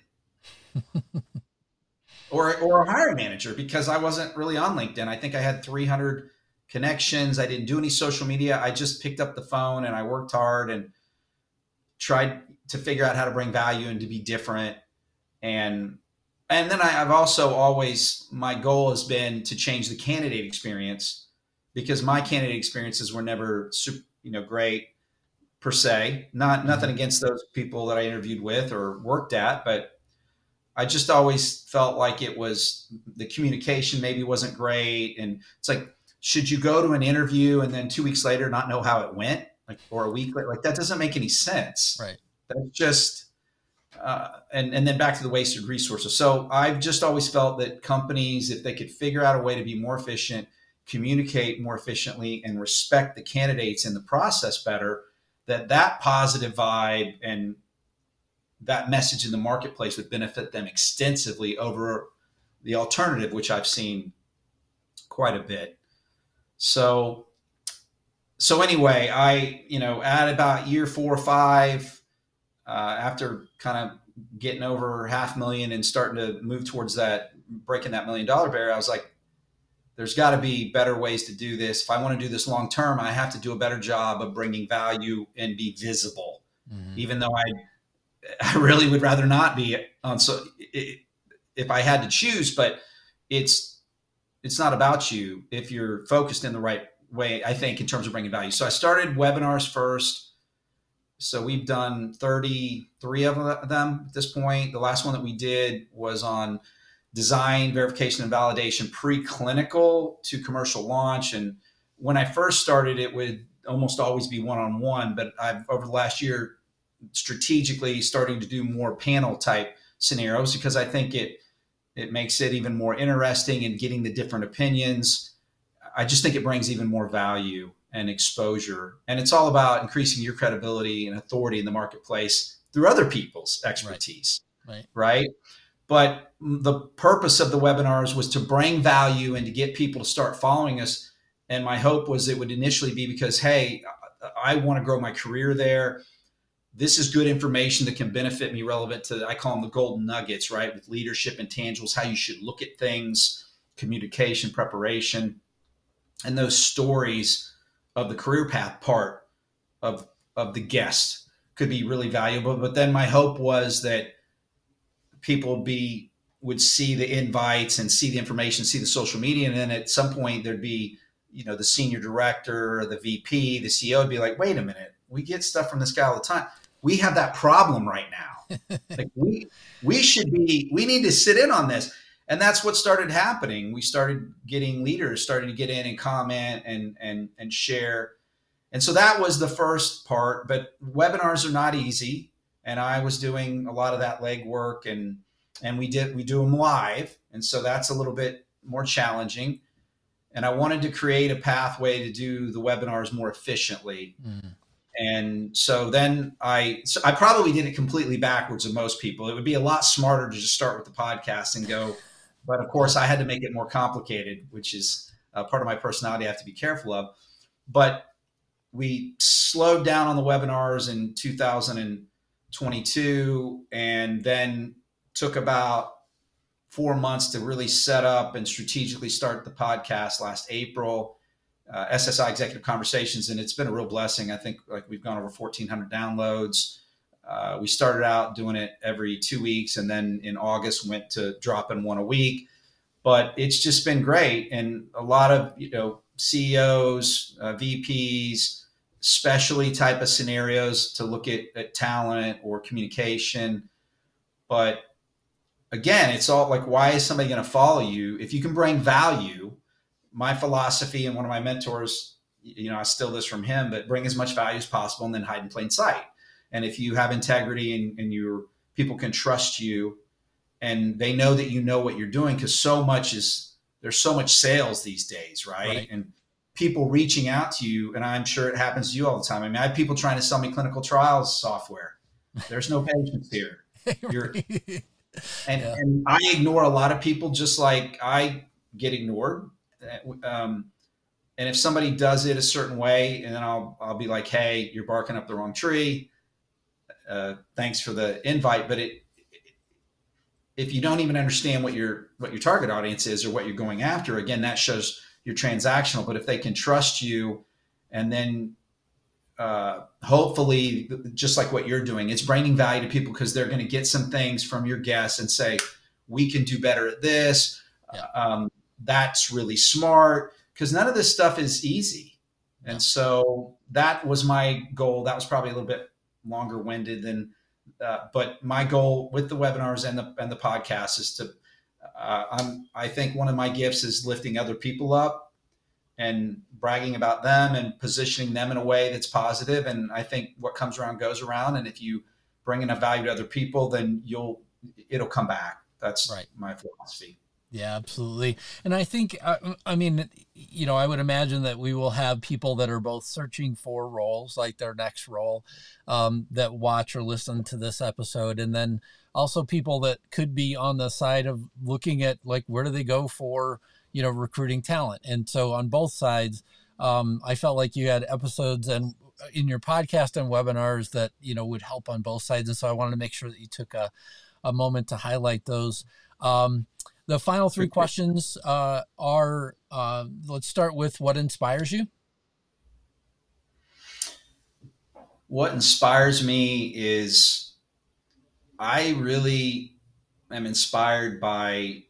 or, or a hiring manager because I wasn't really on LinkedIn. I think I had three hundred connections. I didn't do any social media. I just picked up the phone and I worked hard and tried to figure out how to bring value and to be different. And, and then I, I've also always, my goal has been to change the candidate experience because my candidate experiences were never, you know, great per se. Not nothing against those people that I interviewed with or worked at, but I just always felt like it was the communication maybe wasn't great. And it's like, should you go to an interview and then two weeks later not know how it went, like, or a week later? Like that doesn't make any sense. Right. That's just, uh, and and then back to the wasted resources. So I've just always felt that companies, if they could figure out a way to be more efficient, communicate more efficiently, and respect the candidates in the process better, that that positive vibe and that message in the marketplace would benefit them extensively over the alternative, which I've seen quite a bit. So, so anyway, I, you know, at about year four or five, uh, after kind of getting over half million and starting to move towards that, breaking that million dollar barrier, I was like, there's got to be better ways to do this. If I want to do this long term, I have to do a better job of bringing value and be visible, mm-hmm. even though I, I really would rather not be on. So it, if I had to choose, but it's, it's not about you if you're focused in the right way, I think, in terms of bringing value. So I started webinars first. So we've done thirty-three of them at this point. The last one that we did was on design, verification, and validation, preclinical to commercial launch. And when I first started, it would almost always be one-on-one, but I've, over the last year, strategically starting to do more panel type scenarios because I think it, it makes it even more interesting in getting the different opinions. I just think it brings even more value and exposure. And it's all about increasing your credibility and authority in the marketplace through other people's expertise. Right. Right. right? But the purpose of the webinars was to bring value and to get people to start following us. And my hope was it would initially be because, hey, I want to grow my career there. This is good information that can benefit me, relevant to, I call them the golden nuggets, right? With leadership intangibles, how you should look at things, communication, preparation, and those stories of the career path part of, of the guest could be really valuable. But then my hope was that people be would see the invites and see the information, see the social media. And then at some point there'd be, you know, the senior director or the V P, the C E O would be like, wait a minute, we get stuff from this guy all the time. We have that problem right now. Like we, we should be, we need to sit in on this. And that's what started happening. We started getting leaders starting to get in and comment and, and, and share. And so that was the first part, but webinars are not easy. And I was doing a lot of that legwork and, and we did, we do them live. And so that's a little bit more challenging. And I wanted to create a pathway to do the webinars more efficiently. Mm. And so then I, so I probably did it completely backwards of most people. It would be a lot smarter to just start with the podcast and go, but of course I had to make it more complicated, which is uh, part of my personality I have to be careful of. But we slowed down on the webinars in two thousand twenty-two and then took about four months to really set up and strategically start the podcast last April, uh, S S I Executive Conversations. And it's been a real blessing. I think like we've gone over fourteen hundred downloads. Uh, we started out doing it every two weeks. And then in August went to dropping one a week, but it's just been great. And a lot of, you know, C E Os, uh, V Ps, specialty type of scenarios to look at, at talent or communication. But again, it's all like, why is somebody going to follow you? If you can bring value, my philosophy and one of my mentors, you know, I steal this from him, but bring as much value as possible and then hide in plain sight. And if you have integrity and, and your people can trust you and they know that you know what you're doing, because so much is, there's so much sales these days, right? right? And people reaching out to you, and I'm sure it happens to you all the time. I mean, I have people trying to sell me clinical trials software. There's no patience here. You're, and, yeah. and I ignore a lot of people just like I get ignored. Um, and if somebody does it a certain way, and then I'll, I'll be like, hey, you're barking up the wrong tree. Uh, thanks for the invite. But it, if you don't even understand what your, what your target audience is or what you're going after, again, that shows you're transactional. But if they can trust you, and then uh, hopefully, just like what you're doing, it's bringing value to people because they're going to get some things from your guests and say, we can do better at this. Yeah. Um, that's really smart, because none of this stuff is easy. And so that was my goal. That was probably a little bit longer winded than, uh, but my goal with the webinars and the, and the podcast is to, uh, I'm, I think one of my gifts is lifting other people up and bragging about them and positioning them in a way that's positive. And I think what comes around goes around. And if you bring enough value to other people, then you'll, it'll come back. That's right. My philosophy. Yeah, absolutely. And I think, uh, I mean, you know, I would imagine that we will have people that are both searching for roles, like their next role, um, that watch or listen to this episode. And then also people that could be on the side of looking at, like, where do they go for, you know, recruiting talent. And so on both sides, um, I felt like you had episodes and in your podcast and webinars that, you know, would help on both sides. And so I wanted to make sure that you took a, a moment to highlight those. Um, The final three questions uh, are, uh, let's start with what inspires you? What inspires me is I really am inspired by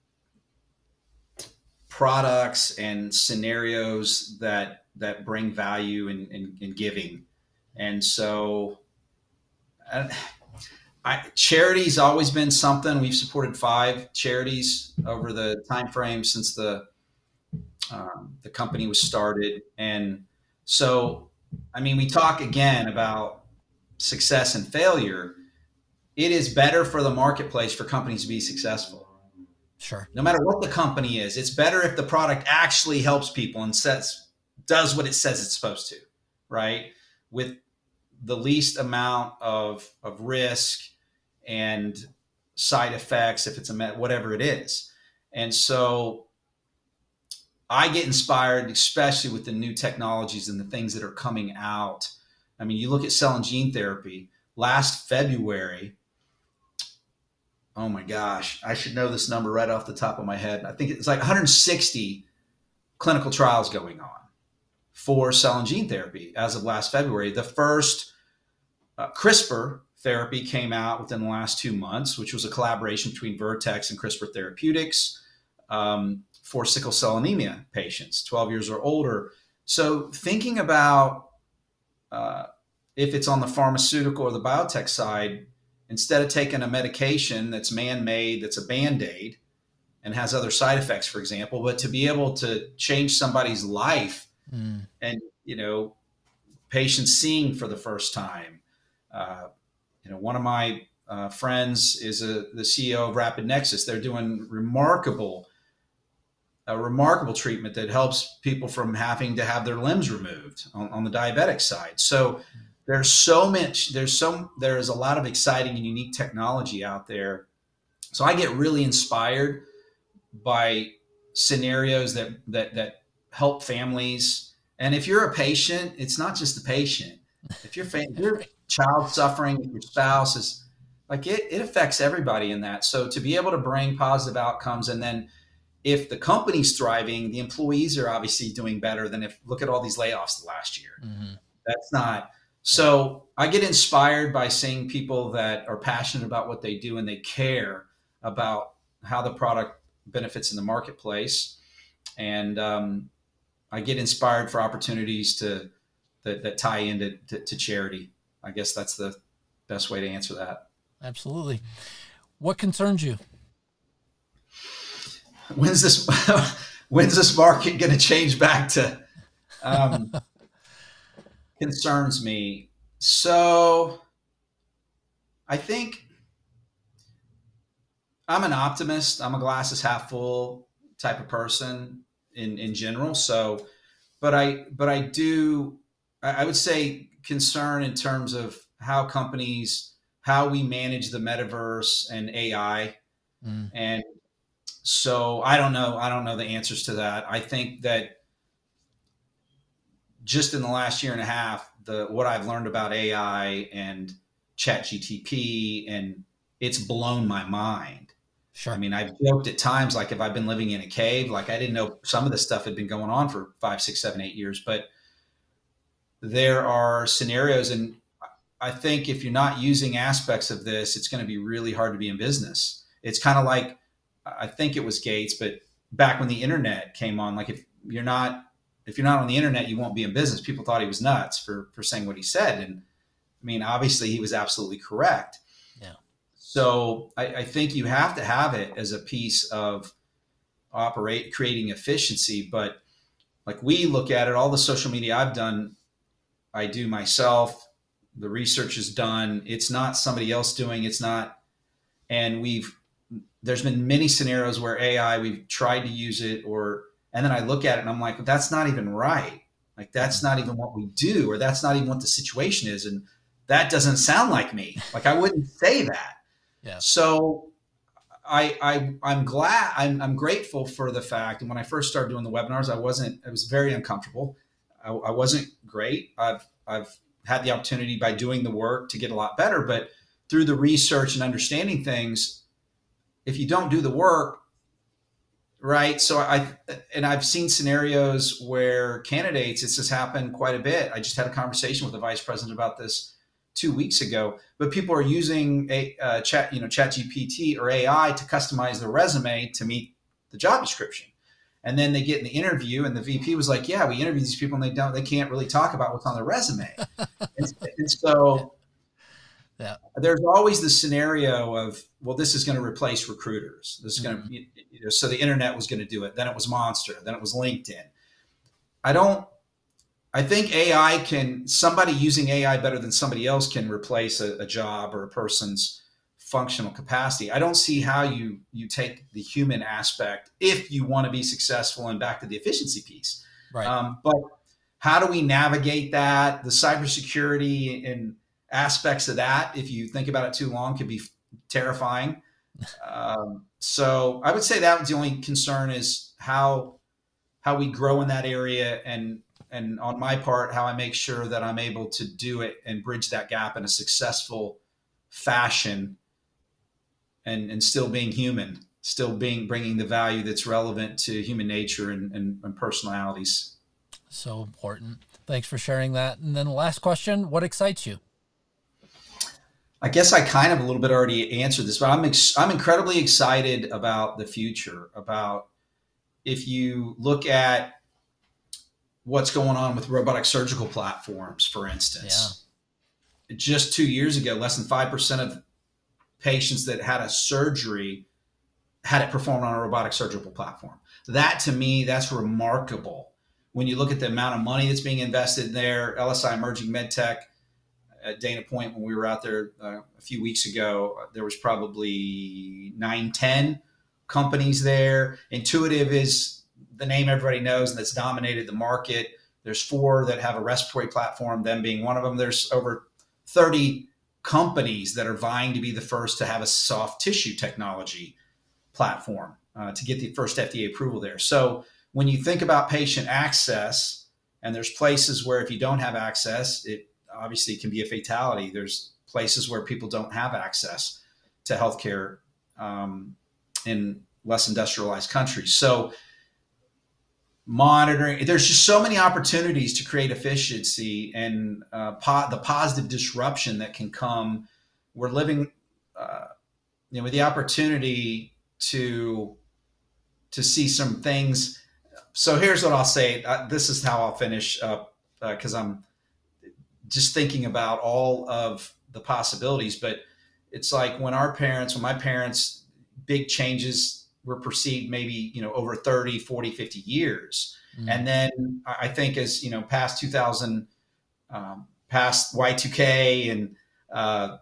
products and scenarios that that bring value in, in, in giving. And so I, I, charity's always been something. We've supported five charities over the time frame since the um, the company was started. And so, I mean, we talk again about success and failure. It is better for the marketplace for companies to be successful. Sure. No matter what the company is, it's better if the product actually helps people and says, does what it says it's supposed to, right? With the least amount of, of risk and side effects, if it's a med, whatever it is. And so I get inspired, especially with the new technologies and the things that are coming out. I mean, you look at cell and gene therapy. Last February, oh my gosh, I should know this number right off the top of my head. I think it's like one hundred sixty clinical trials going on for cell and gene therapy as of last February. The first uh, CRISPR therapy came out within the last two months, which was a collaboration between Vertex and CRISPR Therapeutics um, for sickle cell anemia patients, twelve years or older. So thinking about uh, if it's on the pharmaceutical or the biotech side, instead of taking a medication that's man-made, that's a Band-Aid and has other side effects, for example, but to be able to change somebody's life mm. and, you know, patients seeing for the first time. Uh, you know, one of my uh, friends is a, the C E O of Rapid Nexus. They're doing remarkable, a remarkable treatment that helps people from having to have their limbs removed on, on the diabetic side. So there's so much, there's so, there's a lot of exciting and unique technology out there. So I get really inspired by scenarios that, that, that help families. And if you're a patient, it's not just the patient. If your fa- your child suffering, your spouse is like, it, it affects everybody in that. So to be able to bring positive outcomes, and then if the company's thriving, the employees are obviously doing better than if, look at all these layoffs the last year. Mm-hmm. That's not, so I get inspired by seeing people that are passionate about what they do and they care about how the product benefits in the marketplace. And um, I get inspired for opportunities to that, that tie into to, to charity. I guess that's the best way to answer that. Absolutely. What concerns you? When's this, when's this market going to change back to, um, concerns me. So I think I'm an optimist. I'm a glass is half full type of person in, in general. So, but I, but I do, I would say concern in terms of how companies, how we manage the metaverse and A I. Mm. And so I don't know. I don't know the answers to that. I think that just in the last year and a half, the, what I've learned about A I and Chat G T P, and it's blown my mind. Sure. I mean, I've joked at times, like if I've been living in a cave, like I didn't know some of this stuff had been going on for five, six, seven, eight years, but there are scenarios. And I think if you're not using aspects of this, it's going to be really hard to be in business. It's kind of like, I think it was Gates, but back when the internet came on, like if you're not, if you're not on the internet, you won't be in business. People thought he was nuts for, for saying what he said. And I mean, obviously he was absolutely correct. Yeah. So I, I think you have to have it as a piece of operate, creating efficiency. But like we look at it, all the social media I've done, I do myself. The research is done. It's not somebody else doing, it's not. And we've, there's been many scenarios where A I, we've tried to use it, or, and then I look at it and I'm like, that's not even right. Like, that's not even what we do, or that's not even what the situation is. And that doesn't sound like me. Like, I wouldn't say that. Yeah. So I, I, I'm glad, I'm, I'm grateful for the fact. And when I first started doing the webinars, I wasn't, I was very uncomfortable. I, I wasn't great. I've, I've had the opportunity by doing the work to get a lot better, but through the research and understanding things, if you don't do the work, right? So I, and I've seen scenarios where candidates, it's just happened quite a bit. I just had a conversation with the vice president about this two weeks ago, but people are using a uh, chat, you know, Chat G P T or A I to customize their resume to meet the job description. And then they get in the interview and the V P was like, yeah, we interview these people and they don't, they can't really talk about what's on their resume. and, and so yeah. There's always the scenario of, well, this is going to replace recruiters. This is mm-hmm. going to, you know, so the internet was going to do it. Then it was Monster. Then it was LinkedIn. I don't, I think A I can, somebody using A I better than somebody else can replace a, a job or a person's functional capacity. I don't see how you, you take the human aspect if you want to be successful, and back to the efficiency piece. Right. Um, but how do we navigate that? The cybersecurity and aspects of that, if you think about it too long, can be terrifying. Um, so I would say that was the only concern, is how, how we grow in that area. And, and on my part, how I make sure that I'm able to do it and bridge that gap in a successful fashion, and, and still being human, still being, bringing the value that's relevant to human nature and, and, and personalities. So important. Thanks for sharing that. And then the last question, what excites you? I guess I kind of a little bit already answered this, but I'm ex- I'm incredibly excited about the future. About, if you look at what's going on with robotic surgical platforms, for instance, yeah. Just two years ago, less than five percent of patients that had a surgery had it performed on a robotic surgical platform. That, to me, that's remarkable. When you look at the amount of money that's being invested there, L S I Emerging MedTech, at Dana Point, when we were out there uh, a few weeks ago, there was probably nine, ten companies there. Intuitive is the name everybody knows, and that's dominated the market. There's four that have a respiratory platform, them being one of them. There's over thirty companies that are vying to be the first to have a soft tissue technology platform uh, to get the first F D A approval there. So when you think about patient access, and there's places where if you don't have access, it obviously can be a fatality. There's places where people don't have access to healthcare um, in less industrialized countries. So monitoring, there's just so many opportunities to create efficiency and uh, po- the positive disruption that can come. We're living, uh, you know, with the opportunity to, to see some things. So here's what I'll say. Uh, this is how I'll finish up, because uh, I'm, just thinking about all of the possibilities. But it's like when our parents, when my parents, big changes were perceived maybe, you know, over thirty, forty, fifty years. Mm. And then I think as, you know, past two thousand, um, past Y two K and uh,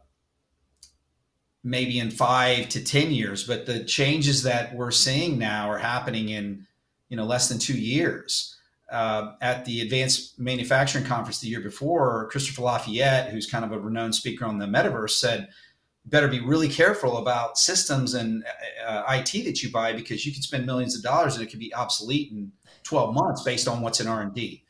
maybe in five to ten years, but the changes that we're seeing now are happening in, you know, less than two years. Uh, at the Advanced Manufacturing Conference the year before, Christopher Lafayette, who's kind of a renowned speaker on the metaverse, said, better be really careful about systems and uh, I T that you buy, because you could spend millions of dollars and it could be obsolete in twelve months based on what's in R and D.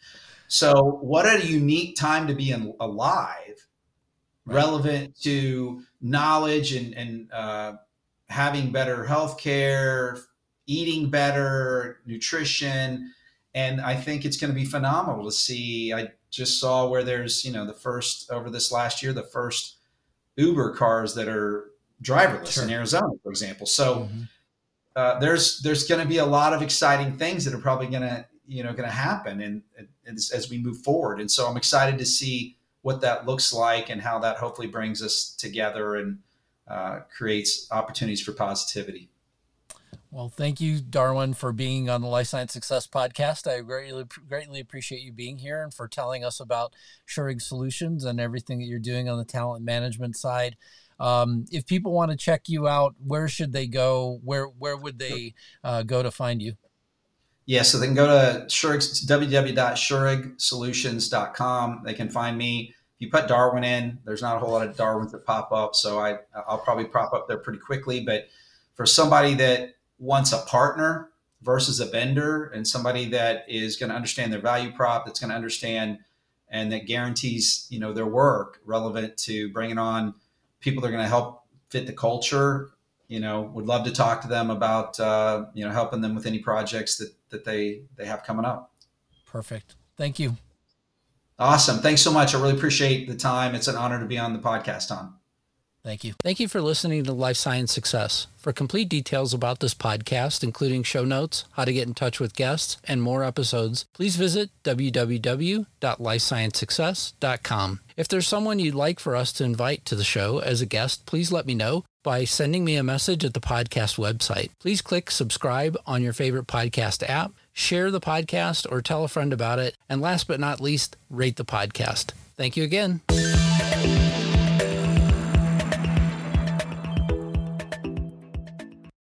So what a unique time to be in, alive, right, relevant to knowledge and, and uh, having better healthcare, eating better, nutrition. And I think it's going to be phenomenal to see. I just saw where there's, you know, the first, over this last year, the first Uber cars that are driverless sure. in Arizona, for example. So mm-hmm. uh, there's there's going to be a lot of exciting things that are probably going to, you know, going to happen and, and as, as we move forward. And so I'm excited to see what that looks like and how that hopefully brings us together and uh, creates opportunities for positivity. Well, thank you, Darwin, for being on the Life Science Success Podcast. I greatly, greatly appreciate you being here and for telling us about Schurig Solutions and everything that you're doing on the talent management side. Um, if people want to check you out, where should they go? Where where would they uh, go to find you? Yeah, so they can go to Schurig, w w w dot schurig solutions dot com. They can find me. If you put Darwin in, there's not a whole lot of Darwins that pop up, so I, I'll probably pop up there pretty quickly. But for somebody that wants a partner versus a vendor and somebody that is going to understand their value prop, that's going to understand and that guarantees, you know, their work relevant to bringing on people that are going to help fit the culture, you know, would love to talk to them about, uh, you know, helping them with any projects that, that they, they have coming up. Perfect. Thank you. Awesome. Thanks so much. I really appreciate the time. It's an honor to be on the podcast, Tom. Thank you. Thank you for listening to Life Science Success. For complete details about this podcast, including show notes, how to get in touch with guests, and more episodes, please visit w w w dot life science success dot com. If there's someone you'd like for us to invite to the show as a guest, please let me know by sending me a message at the podcast website. Please click subscribe on your favorite podcast app, share the podcast, or tell a friend about it, and last but not least, rate the podcast. Thank you again.